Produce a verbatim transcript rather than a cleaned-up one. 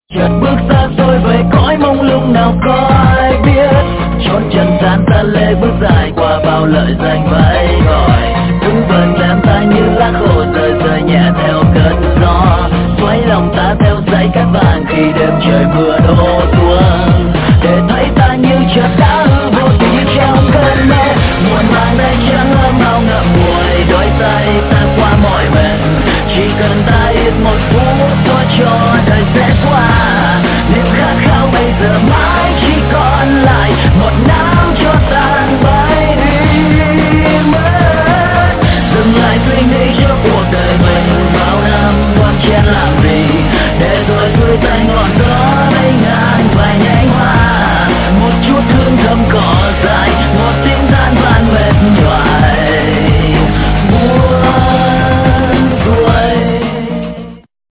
chợt bước xa xôi về cõi mông lung nào có ai biết, chốn trần gian ta lê bước dài qua bao lợi danh vẫy gọi, vững vần em ta như lá khô rơi rơi nhẹ theo cơn gió, xoáy lòng ta theo dãy cát vàng khi đêm trời mưa đổ xuống, để thấy ta như chợt đã hư vô tình như trong cơn mê, muộn màng nơi trắng ấm ao ngậm ngùi đôi tay ta qua mọi mệt, chỉ cần ta yên một phút thôi cho đời sẽ qua, niềm khát khao bây giờ mãi chỉ còn lại một nắng cho tan bay đi mất, dừng lại suy nghĩ cho cuộc đời mình bao năm quan chen làm gì, để rồi xuôi tay ngọn